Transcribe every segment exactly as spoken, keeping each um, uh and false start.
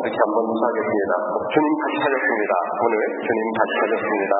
이렇게 한번 인사하겠습니다. 주님 다시 찾았습니다. 오늘 주님 다시 찾았습니다.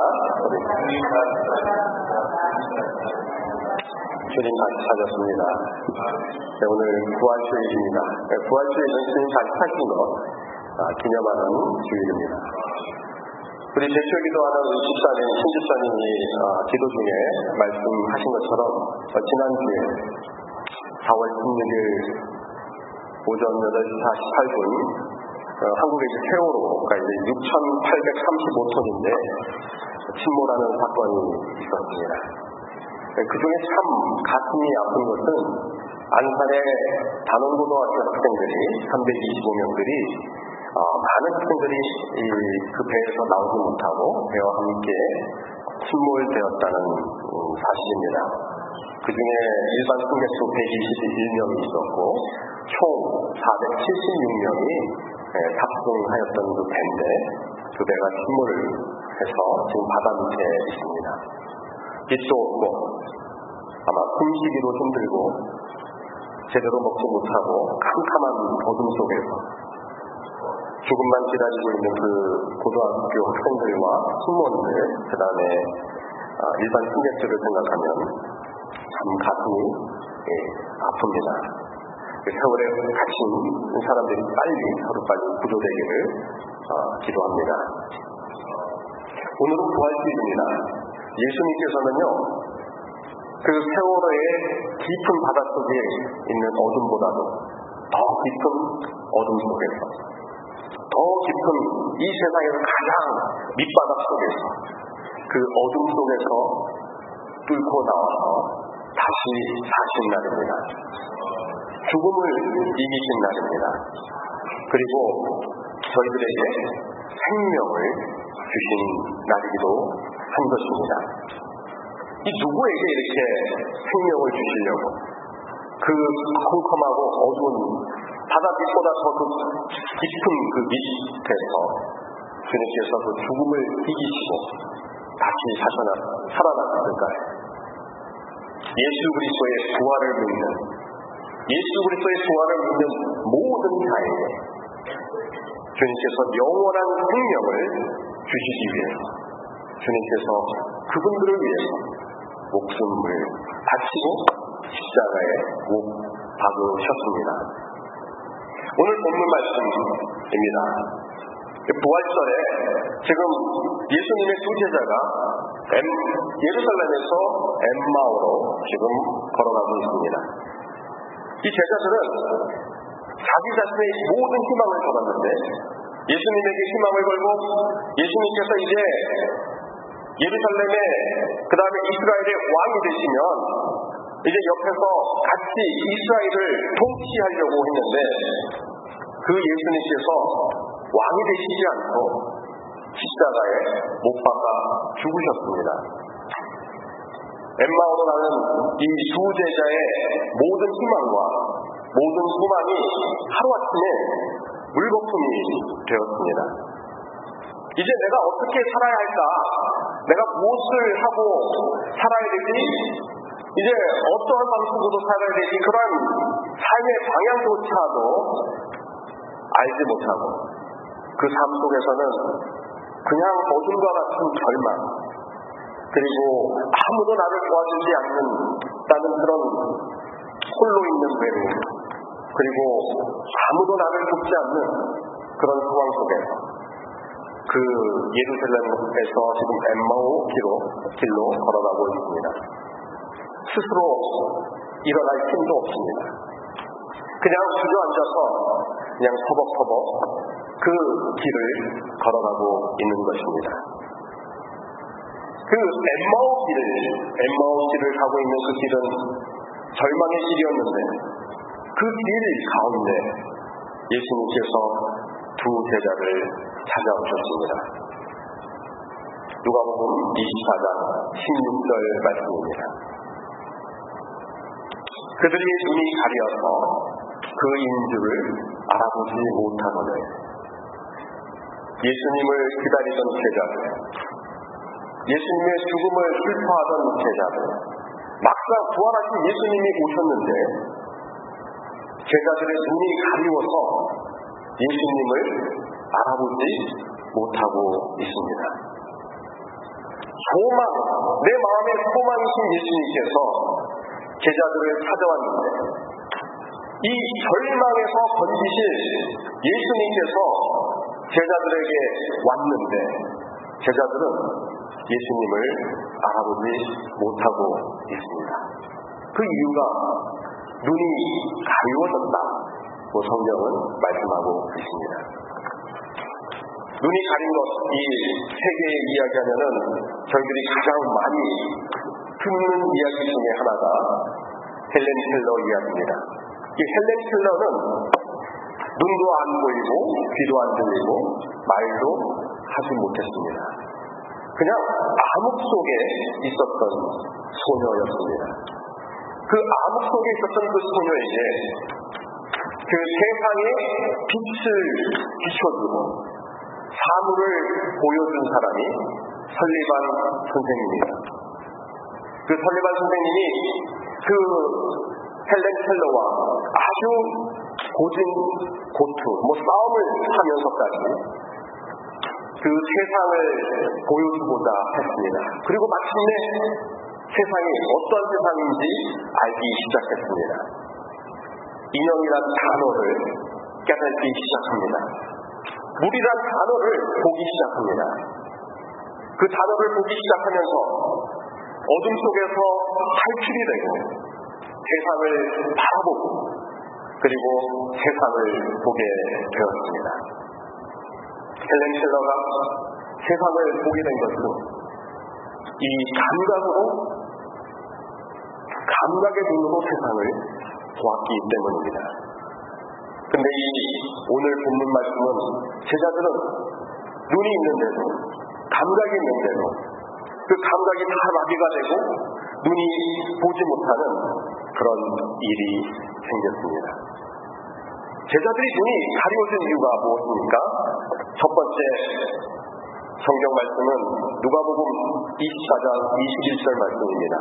주님 다시 찾았습니다. 네, 오늘 부활주일입니다. 네, 부활주일은 주님 다시 찾은 것 아, 기념하는 주일입니다. 우리 제출 기도하는 집사님, 신집사님이 어, 기도 중에 말씀하신 것처럼 어, 지난주에 사월 십육일 오전 여덟 시 사십팔 분 어, 한국의 이제 세월호가 이제 육천팔백삼십오 톤인데 침몰하는 사건이 있었습니다. 그 중에 참 가슴이 아픈 것은 안산의 단원고등학교 학생들이 삼백이십오 명들이 어, 많은 학생들이 이, 그 배에서 나오지 못하고 배와 함께 침몰되었다는 음, 사실입니다. 그 중에 일반 승객수 백이십일 명이 있었고 총 사백칠십육 명이 예, 탑승하였던 그 배인데 그 배가 침몰을 해서 지금 바다 밑에 있습니다. 빛도 없고 아마 숨쉬기도 힘들고 제대로 먹지 못하고 캄캄한 어둠 속에서 죽음만 기다리고 있는 그 고등학교 학생들과 승무원들, 그 다음에 일반 승객들을 생각하면 참 가슴이 예, 아픕니다. 세월에 갇힌 사람들이 빨리 서로 빨리 구조되기를 어, 기도합니다. 오늘은 부활주일입니다. 예수님께서는요 그 세월호의 깊은 바닷속에 있는 어둠보다도 더 깊은 어둠 속에서 더 깊은 이 세상에서 가장 밑바닥 속에서 그 어둠 속에서 뚫고 나와서 다시 사신 날입니다. 죽음을 이기신 날입니다. 그리고 저희들에게 생명을 주신 날이기도 한 것입니다. 이 누구에게 이렇게 생명을 주시려고 그 컴컴하고 어두운 바다 밑보다 더 그 깊은 그 밑에서 주님께서 그 죽음을 이기시고 다시 사셔나 살아났을까요? 예수 그리스도의 부활을 믿는 예수 그리스도의 부활을 믿는 모든 자에게 주님께서 영원한 생명을 주시기 위해서 주님께서 그분들을 위해서 목숨을 바치고 십자가에 못 박으셨습니다. 오늘 본문 말씀입니다. 부활절에 지금 예수님의 두 제자가 엠, 예루살렘에서 엠마오로 지금 걸어가고 있습니다. 이 제자들은 자기 자신의 모든 희망을 걸었는데 예수님에게 희망을 걸고 예수님께서 이제 예루살렘에 그 다음에 이스라엘의 왕이 되시면 이제 옆에서 같이 이스라엘을 통치하려고 했는데 그 예수님께서 왕이 되시지 않고 십자가에 못 박아 죽으셨습니다. 엠마오로 가는 이 두 제자의 모든 희망과 모든 소망이 하루아침에 물거품이 되었습니다. 이제 내가 어떻게 살아야 할까? 내가 무엇을 하고 살아야 되지? 이제 어떠한 방식으로 살아야 되지? 그런 삶의 방향조차도 알지 못하고 그 삶 속에서는 그냥 어둠과 같은 절망, 그리고 아무도 나를 도와주지 않는다는 그런 홀로 있는 외로움, 그리고 아무도 나를 돕지 않는 그런 상황 속에서 그 예루살렘에서 지금 엠마오 길로, 길로 걸어가고 있습니다. 스스로 일어날 힘도 없습니다. 그냥 주저앉아서 그냥 터벅터벅 그 길을 걸어가고 있는 것입니다. 그 엠마오 길을, 엠마오 길을 가고 있는 그 길은 절망의 길이었는데 그 길 가운데 예수님께서 두 제자를 찾아오셨습니다. 누가복음 이십사 장 십육 절 말씀입니다. 그들이 눈이 가려서 그 인주를 알아보지 못하거늘 예수님을 기다리던 제자들, 예수님의 죽음을 슬퍼하던 제자들, 막상 부활하신 예수님이 오셨는데 제자들의 눈이 가리워서 예수님을 알아보지 못하고 있습니다. 소망, 내 마음의 소망이신 예수님께서 제자들을 찾아왔는데 이 절망에서 건지실 예수님께서 제자들에게 왔는데 제자들은 예수님을 알아보지 못하고 있습니다. 그 이유가 눈이 가리워졌다고 성경은 말씀하고 있습니다. 눈이 가린 것, 이 세계의 이야기하면은 저희들이 가장 많이 듣는 이야기 중에 하나가 헬렌 켈러 이야기입니다. 이 헬렌 켈러는 눈도 안 보이고 귀도 안 들리고 말도 하지 못했습니다. 그냥 암흑 속에 있었던 소녀였습니다. 그 암흑 속에 있었던 그 소녀에게 그 세상에 빛을 비춰주고 사물을 보여준 사람이 설리반 선생님입니다. 그 설리반 선생님이 그 헬렌 켈러와 아주 고진 고투, 뭐 싸움을 하면서까지 그 세상을 보여주고자 했습니다. 그리고 마침내 세상이 어떤 세상인지 알기 시작했습니다. 인형이란 단어를 깨닫기 시작합니다. 물이란 단어를 보기 시작합니다. 그 단어를 보기 시작하면서 어둠 속에서 탈출이 되고 세상을 바라보고 그리고 세상을 보게 되었습니다. 헬렌 켈러가 세상을 보게 된 것은 이 감각으로 감각의 눈으로 세상을 보았기 때문입니다. 근데 이 오늘 본문 말씀은 제자들은 눈이 있는데도 감각이 있는데도 그 감각이 다 마비가 되고 눈이 보지 못하는 그런 일이 생겼습니다. 제자들이 눈이 가려진 이유가 무엇입니까? 첫 번째 성경 말씀은 누가복음 이십사 장 이십일 절 말씀입니다.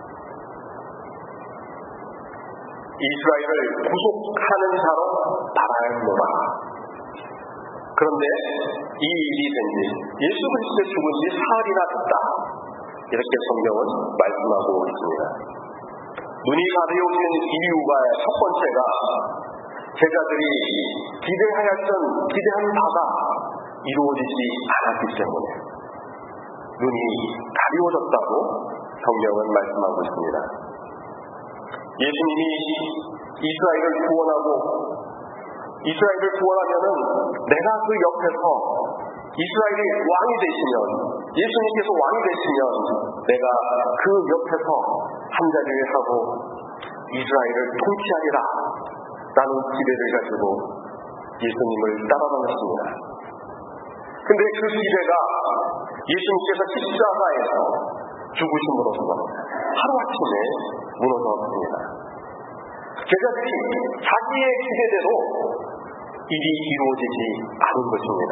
이스라엘을 구속하는 자로 바라노라. 그런데 이 일이 된 지 예수 그리스도의 죽은 지 사흘이나 됐다. 이렇게 성경은 말씀하고 있습니다. 눈이 가려진 이유가 첫 번째가 제자들이 기대하였던 기대한 바가 이루어지지 않았기 때문에 눈이 가려워졌다고 성경은 말씀하고 있습니다. 예수님이 이스라엘을 구원하고 이스라엘을 구원하면은 내가 그 옆에서 이스라엘이 왕이 되시면 예수님께서 왕이 되시면 내가 그 옆에서 한자리를 하고 이스라엘을 통치하리라 라는 기대를 가지고 예수님을 따라다녔습니다. 근데 그 기대가 예수님께서 십자가에서 죽으심으로써 하루아침에 무너졌습니다. 제자들이 자기의 기대대로 일이 이루어지지 않은 것입니다.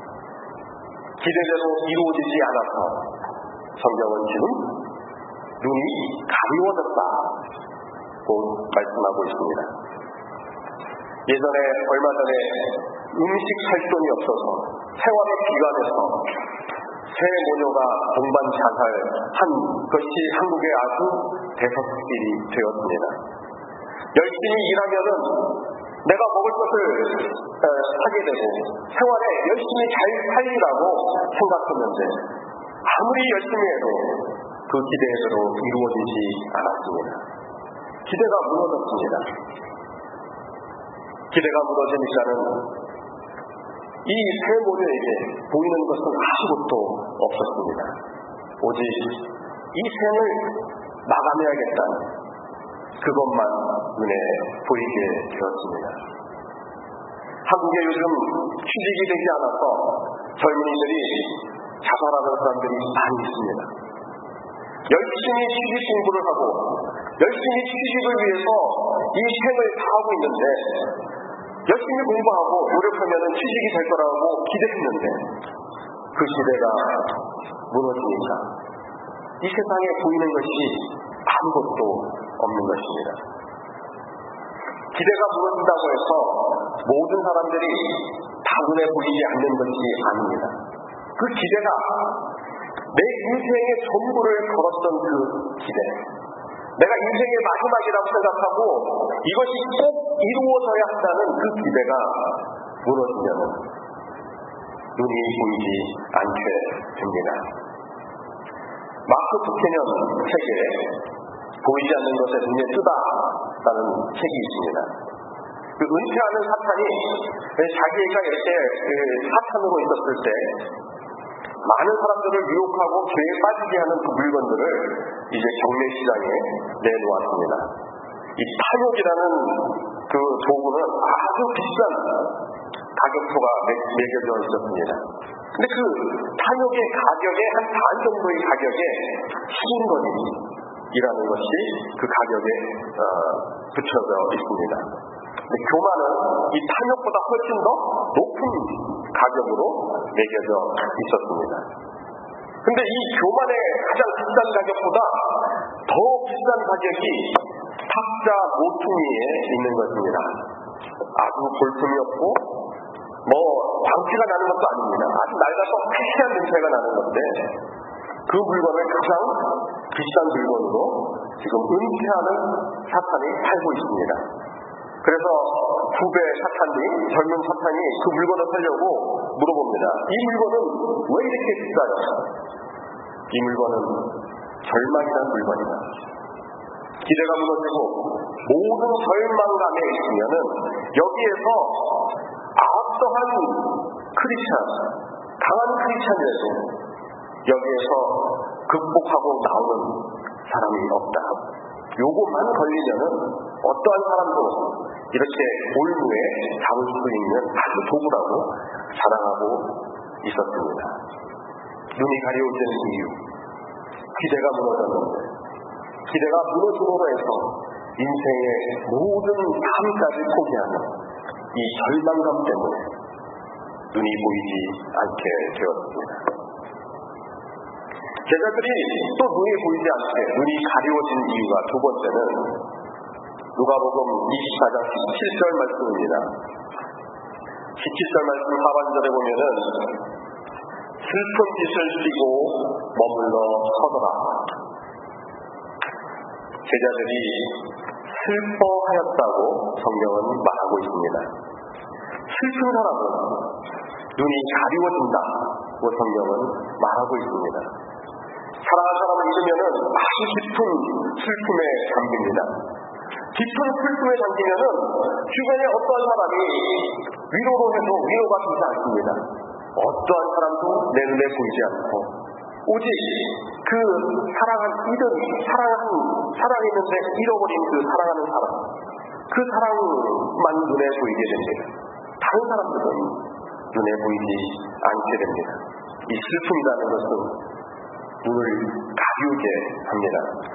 기대대로 이루어지지 않아서 성경은 지금 눈이 가리워졌다고 말씀하고 있습니다. 예전에 얼마 전에 음식 살 돈이 없어서 생활의 기관에서 새 모녀가 동반 자살한 것이 한국의 아주 대서특필이 되었습니다. 열심히 일하면은 내가 먹을 것을 사게 되고 생활에 열심히 잘 살리라고 생각했는데 아무리 열심히 해도 그 기대대로 이루어지지 않았습니다. 기대가 무너졌습니다. 기대가 무너지니까는 이 세 모녀에게 보이는 것은 아무것도 없었습니다. 오직 이 생을 마감해야겠다는 그것만 눈에 보이게 되었습니다. 한국에 요즘 취직이 되지 않아서 젊은이들이 자살하는 사람들이 많이 있습니다. 열심히 취직 공부를 하고 열심히 취직을 위해서 이 생을 다하고 있는데 열심히 공부하고 노력하면 취직이 될 거라고 기대했는데 그 기대가 무너지니까 이 세상에 보이는 것이 아무것도 없는 것입니다. 기대가 무너진다고 해서 모든 사람들이 다 눈에 보이지 않는 것이 아닙니다. 그 기대가 내 인생의 전부를 걸었던 그 기대, 내가 인생의 마지막이라고 생각하고 이것이 꼭 이루어져야 한다는 그 기대가 무너지면 눈이 보이지 않게 됩니다. 마크 부캐넌 책에 보이지 않는 것에 눈에 뜨다라는 책이 있습니다. 그 은퇴하는 사탄이 자기가 이렇게 사탄으로 있었을 때 많은 사람들을 유혹하고 죄에 빠지게 하는 그 물건들을 이제 경매 시장에 내놓았습니다. 이 탐욕이라는 그 도구는 아주 비싼 가격표가 매겨져 있었습니다. 근데 그 탐욕의 가격의 한 반 정도의 가격에 수분거리라는 것이 그 가격에 어, 붙여져 있습니다. 근데 교만은 이 탐욕보다 훨씬 더 높은 가격으로 매겨져 있었습니다. 근데 이 교만의 가장 비싼 가격보다 더 비싼 가격이 탁자 모퉁이에 있는 것입니다. 아주 볼품이 없고 뭐 방피가 나는 것도 아닙니다. 아주 낡아서 쾌쾌한 냄새가 나는 건데 그 물건을 가장 비싼 물건으로 지금 은퇴하는 사탄이 팔고 있습니다. 그래서 후배 사탄이, 젊은 사탄이 그 물건을 사려고 물어봅니다. 이 물건은 왜 이렇게 비싸요? 이 물건은 절망이라는 물건이다. 기대가 무너지고 모든 절망감에 있으면은 여기에서 어떠한 크리스찬, 강한 크리스찬이라도 여기에서 극복하고 나오는 사람이 없다. 요것만 걸리면은 어떠한 사람도 이렇게 올무에 잡을 수 있는 아주 도구라고 자랑하고 있었습니다. 눈이 가려워지는 이유, 기대가 무너졌는데 기대가 무너짐으로 해서 인생의 모든 삶까지 포기하는 이 절망감 때문에 눈이 보이지 않게 되었습니다. 제자들이 또 눈이 보이지 않게 눈이 가려워진 이유가 두 번째는 누가복음 이십사 장 십칠 절 말씀입니다. 십칠 절 말씀 하반절에 보면은 슬픈 빛을 띠고 머물러 서더라. 제자들이 슬퍼하였다고 성경은 말하고 있습니다. 슬픈 사람은 눈이 가리워진다고 성경은 말하고 있습니다. 사랑하는 사람을 잊으면은 아주 깊은 슬픔에 잠깁니다. 깊은 슬픔에 잠기면은 주변에 어떠한 사람이 위로로 해도 위로가 되지 않습니다. 어떠한 사람도 내 눈에 보이지 않고 오직 그 사랑한 잃은 사랑한 사랑했는데 잃어버린 그 사랑하는 사람, 그 사랑만 눈에 보이게 됩니다. 다른 사람들은 눈에 보이지 않게 됩니다. 이 슬픔이라는 것은 눈을 가리우게 합니다.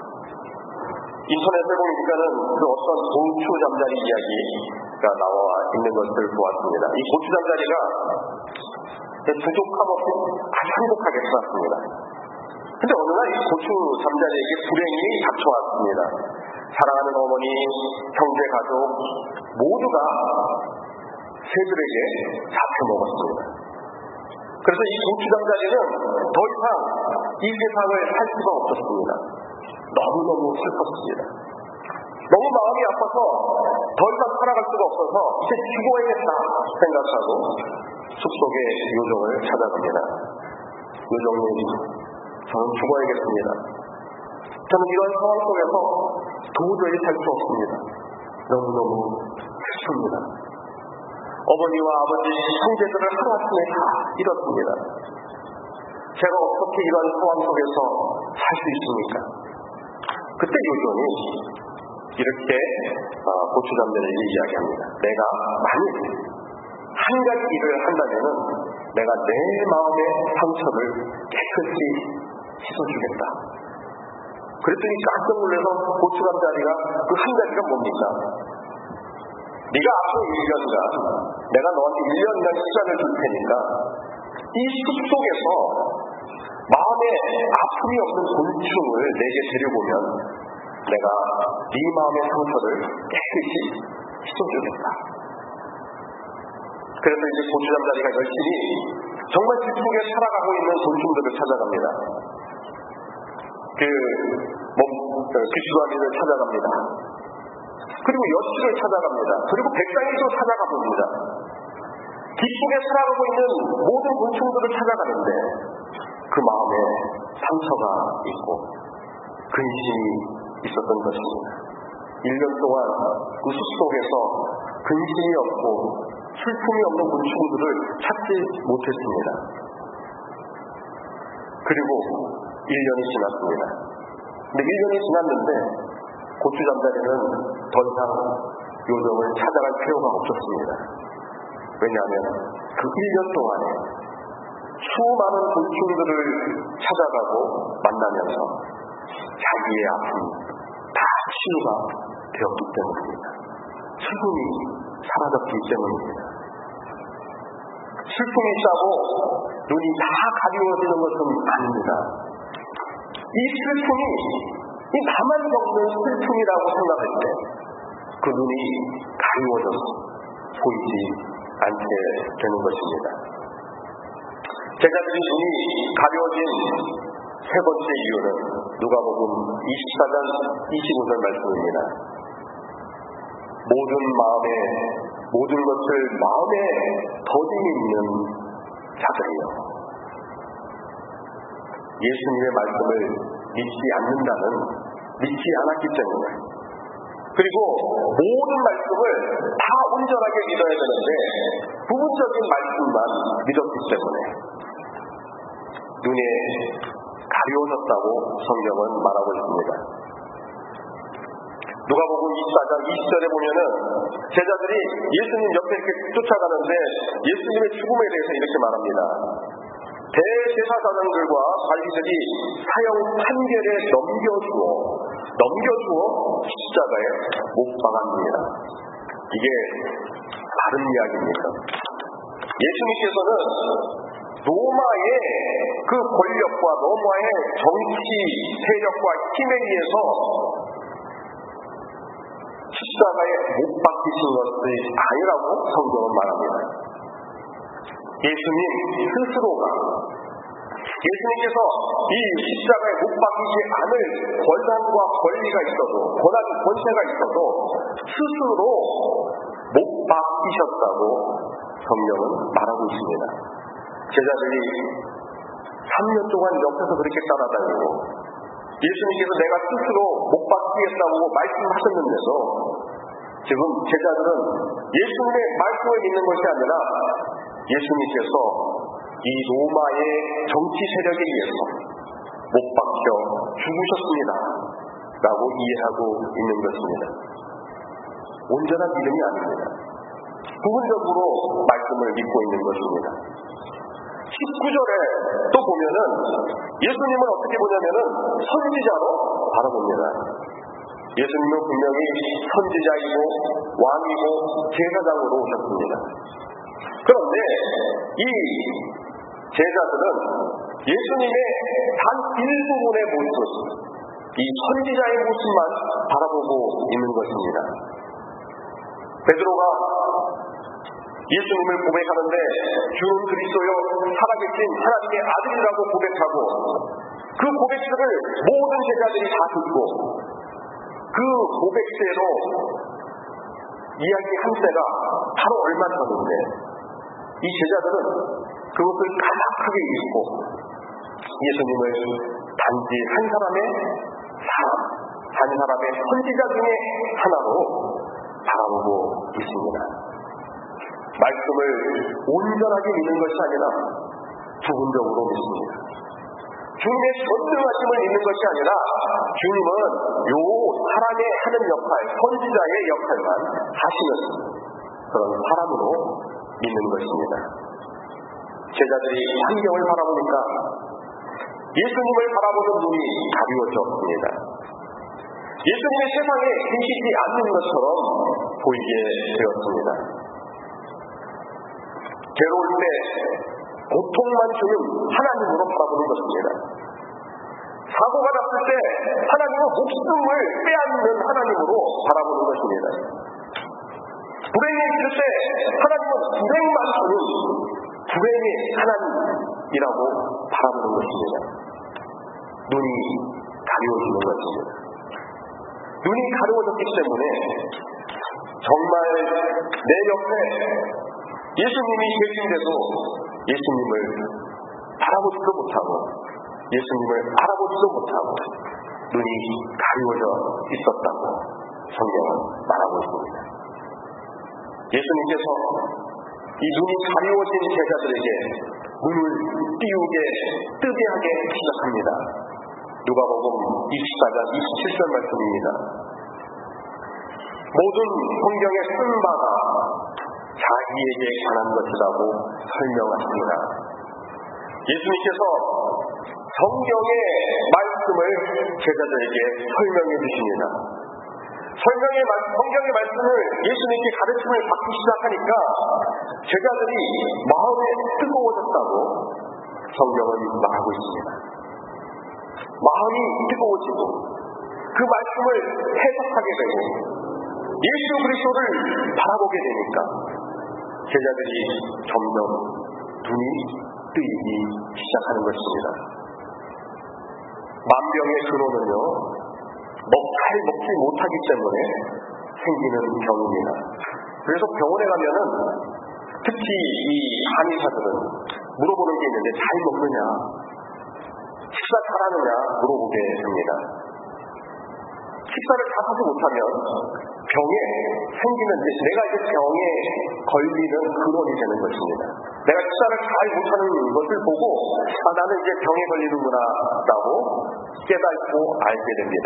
인터넷에 보니까는 그 어떤 고추 잠자리 이야기가 나와 있는 것을 보았습니다. 이 고추 잠자리가 부족함 없이 아주 행복하게 살았습니다. 근데 어느 날 이 고추 잠자리에게 불행이 닥쳐왔습니다. 사랑하는 어머니, 형제, 가족 모두가 새들에게 잡혀먹었습니다. 그래서 이 고추 잠자리는 더 이상 이 세상을 살 수가 없었습니다. 너무너무 슬펐습니다. 너무 마음이 아파서 더 이상 살아갈 수가 없어서 이제 죽어야겠다 생각하고 숲속의 요정을 찾아갑니다. 요정님, 저는 죽어야겠습니다. 저는 이런 상황 속에서 도저히 살 수 없습니다. 너무너무 슬픕니다. 어머니와 아버지, 형제들을 하루아침에 다 잃었습니다. 제가 어떻게 이런 상황 속에서 살 수 있습니까? 그때 요정이 이렇게 고추 잠자리에게 이야기합니다. 내가 만일 한 가지 일을 한다면은 내가 내 마음의 상처를 깨끗이 씻어주겠다. 그랬더니 깜짝 놀라서 고추 잠자리가 그 한 가지가 뭡니까? 네가 앞으로 일 년간 내가 너한테 일 년간 시간을 줄 테니까 이 숲속에서 마음에 아픔이 없는 곤충을 내게 데려보면 내가 네 마음의 상처를 깨끗이 씻어주겠다. 그래서 이제 고추잠자리가 열심히 정말 슬프게 살아가고 있는 곤충들을 찾아갑니다. 그, 뭐, 귀추가미를 찾아갑니다. 그리고 여치를 찾아갑니다. 그리고 백상이도 찾아가 봅니다. 기쁘게 살아가고 있는 모든 곤충들을 찾아가는데 그 마음에 상처가 있고 근심이 있었던 것입니다. 일 년 동안 그 숲 속에서 근심이 없고 슬픔이 없는 곤충들을 찾지 못했습니다. 그리고 일 년이 지났습니다. 근데 일 년이 지났는데 고추잠자리는 더 이상 요정을 찾아갈 필요가 없었습니다. 왜냐하면 그 일 년 동안에 수많은 곤충들을 찾아가고 만나면서 자기의 아픔이 다 치유가 되었기 때문입니다. 슬픔이 사라졌기 때문입니다. 슬픔이 있다고 눈이 다 가리워지는 것은 아닙니다. 이 슬픔이 이 나만 겪는 슬픔이라고 생각할 때 그 눈이 가리워져서 보이지 않게 되는 것입니다. 제자들이 눈이 가려진 세 번째 이유는 누가복음 이십사 장 이십오 절 말씀입니다. 모든 마음에 모든 것을 마음에 더디게 있는 자들이요. 예수님의 말씀을 믿지 않는다는 믿지 않았기 때문에 그리고 모든 말씀을 다 온전하게 믿어야 되는데 부분적인 말씀만 믿었기 때문에 눈에 가려워졌다고 성경은 말하고 있습니다. 누가복음 이십사 장 이십 절에 보면은 제자들이 예수님 옆에 이렇게 쫓아가는데 예수님의 죽음에 대해서 이렇게 말합니다. 대제사장들과 바리새인들이 사형 판결에 넘겨주어 넘겨주어 십자가에 못 박았습니다. 이게 다른 이야기입니다. 예수님께서는 로마의 그 권력과 로마의 정치 세력과 힘에 의해서 십자가에 못 박히신 것이 아니라고 성경은 말합니다. 예수님 스스로가 예수님께서 이 십자가에 못 박히지 않을 권한과 권리가 있어도 권한, 권세가 있어도 스스로 못 박히셨다고 성경은 말하고 있습니다. 제자들이 삼 년 동안 옆에서 그렇게 따라다니고 예수님께서 내가 스스로 못 박히겠다고 말씀하셨는데도 지금 제자들은 예수님의 말씀을 믿는 것이 아니라 예수님께서 이 로마의 정치 세력에 의해서 못 박혀 죽으셨습니다 라고 이해하고 있는 것입니다. 온전한 믿음이 아닙니다. 부분적으로 말씀을 믿고 있는 것입니다. 십구 절에 또 보면은 예수님을 어떻게 보냐면은 선지자로 바라봅니다. 예수님은 분명히 선지자이고 왕이고 제사장으로 오셨습니다. 그런데 이 제자들은 예수님의 단 일부분의 모습, 이 선지자의 모습만 바라보고 있는 것입니다. 베드로가 예수님을 고백하는데 주는 그리스도여 살아계신 하나님의 아들이라고 고백하고 그 고백들을 모든 제자들이 다 듣고 그 고백대로 이야기 한 때가 바로 얼마 전인데 이 제자들은 그것을 가득하게 읽고 예수님을 단지 한 사람의 사람, 한 사람의 선지자 중에 하나로 바라보고 있습니다. 말씀을 온전하게 믿는 것이 아니라 부분적으로 믿습니다. 주님의 전능하심을 믿는 것이 아니라 주님은 요 사람의 하는 역할, 선지자의 역할만 하시는 그런 사람으로 믿는 것입니다. 제자들이 환경을 바라보니까 예수님을 바라보는 눈이 가벼워졌습니다. 예수님의 세상에 계시지 않는 것처럼 보이게 되었습니다. 괴로울 때 고통만 주는 하나님으로 바라보는 것입니다. 사고가 났을 때 하나님은 목숨을 빼앗는 하나님으로 바라보는 것입니다. 불행에 있을 때 하나님은 불행만큼은 불행의 하나님이라고 바라보는 것입니다. 눈이 가려워지는 것입니다. 눈이 가려워졌기 때문에 정말 내 옆에 예수님이 계신데도 예수님을 바라보지도 못하고 예수님을 알아보지도 못하고 눈이 가려워져 있었다고 성경은 말하고 있습니다. 예수님께서 이 눈이 가려워진 제자들에게 눈을 띄우게 뜨게 하게 시작합니다. 누가복음 이십사 장 이십칠 절 말씀입니다. 모든 성경에 쓴 바가 자기에게 관한 것이라고 설명하십니다. 예수님께서 성경의 말씀을 제자들에게 설명해 주십니다. 성경의, 성경의 말씀을 예수님께 가르침을 받기 시작하니까 제자들이 마음에 뜨거워졌다고 성경은 말하고 있습니다. 마음이 뜨거워지고 그 말씀을 해석하게 되고 예수 그리스도를 바라보게 되니까 제자들이 점점 눈이 뜨이기 시작하는 것입니다. 만병의 근원은요, 먹잘 먹지 못하기 때문에 생기는 병입니다. 그래서 병원에 가면은 특히 이 한의사들은 물어보는 게 있는데 잘 먹느냐, 식사 잘하느냐 물어보게 됩니다. 식사를 다 하지 못하면 병에 생기는, 내가 이제 병에 걸리는 근원이 되는 것입니다. 내가 식사를 잘 못하는 것을 보고 아, 나는 이제 병에 걸리는구나 라고 깨닫고 알게 됩니다.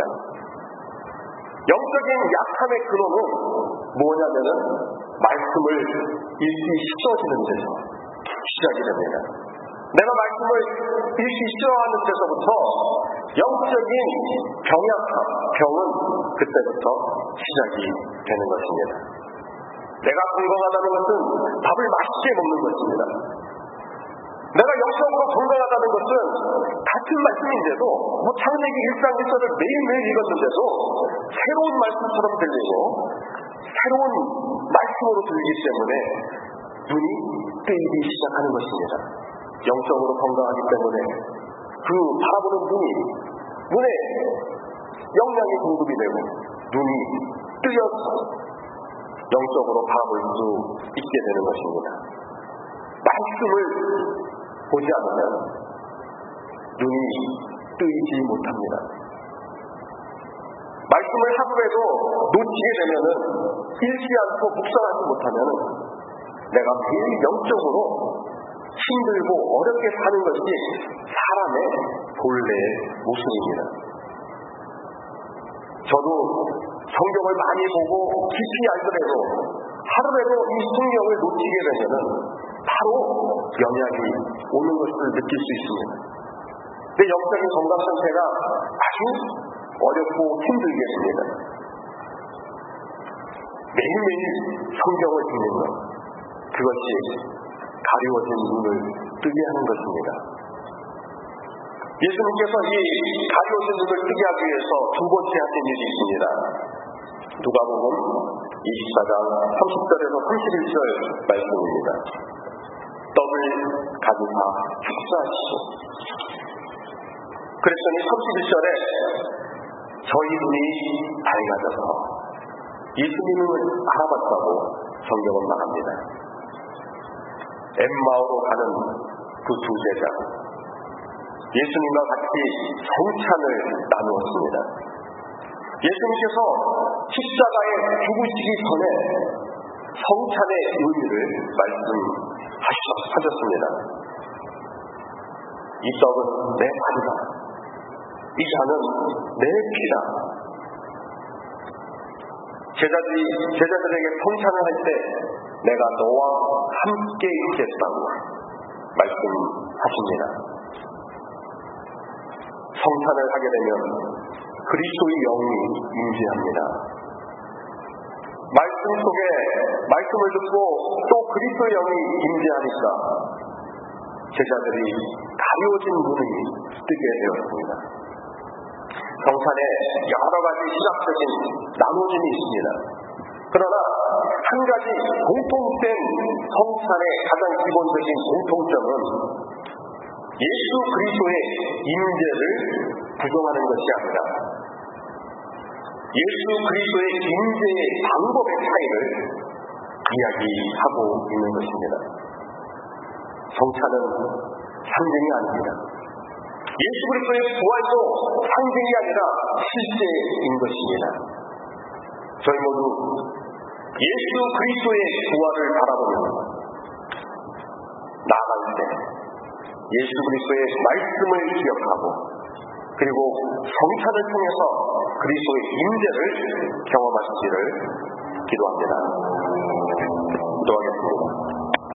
영적인 약함의 근원은 뭐냐면은 말씀을 읽기 싫어지는 데서 시작이 됩니다. 내가 말씀을 읽기 싫어하는 데서부터 영적인 병약함, 병은 그때부터 시작이 되는 것입니다. 내가 건강하다는 것은 밥을 맛있게 먹는 것입니다. 내가 영적으로 건강하다는 것은 같은 말씀인데도 뭐 창세기 일 장 일 절을 매일매일 읽었는데도 새로운 말씀처럼 들리고 새로운 말씀으로 들리기 때문에 눈이 뜨이기 시작하는 것입니다. 영적으로 건강하기 때문에 그 바라보는 눈이 눈에 영양이 공급이 되고 눈이 뜨여서 영적으로 바라볼 수 있게 되는 것입니다. 말씀을 보지 않으면 눈이 뜨이지 못합니다. 말씀을 하루에도 놓치게 되면은 읽지 않고 묵상하지 못하면 내가 매일 영적으로 힘들고 어렵게 사는 것이 사람의 본래의 모습입니다. 저도 성경을 많이 보고 깊이 알더라도 하루에도 이 성경을 놓치게 되면은 바로 영향이 오는 것을 느낄 수 있습니다. 내 영적인 건강 상태가 아주 어렵고 힘들게 됩니다. 매일매일 성경을 읽는 것, 그것이 가려워진 눈을 뜨게 하는 것입니다. 예수님께서 이 가려워진 눈을 뜨게 하기 위해서 두 번째 하신 일이 있습니다. 누가복음 이십사 장 삼십 절에서 삼십일 절 말씀입니다. 떡을 가져다 축사하시고 그랬더니 삼십일 절에 저희 눈이 밝아져서 예수님을 알아봤다고 성경은 말합니다. 엠마오로 가는 그 두 제자 예수님과 같이 성찬을 나누었습니다. 예수님께서 십자가에 죽으시기 전에 성찬의 의미를 말씀하셨습니다. 이 떡은 내 발이다. 이 잔은 내 피다. 제자들이, 제자들에게 성찬을 할 때 내가 너와 함께 있겠다고 말씀하십니다. 성찬을 하게 되면 그리스도의 영이 임재합니다. 말씀 속에 말씀을 듣고 또 그리스도의 영이 임재하니까 제자들이 가려워진 눈이 뜨게 되었습니다. 성찬에 여러 가지 시각적인 나누어짐이 있습니다. 그러나 한 가지 공통된 성찬의 가장 기본적인 공통점은 예수 그리스도의 임재를 부정하는 것이 아니라 예수 그리스도의 임재의 방법의 차이를 이야기하고 있는 것입니다. 성찬은 상징이 아닙니다. 예수 그리스도의 부활도 상징이 아니라 실제인 것입니다. 저희 모두 예수 그리스도의 부활을 바라보며 나아갈 때 예수 그리스도의 말씀을 기억하고 그리고 성찬을 통해서 그리스도의 임재를 경험하시기를 기도합니다. 기도하겠습니다.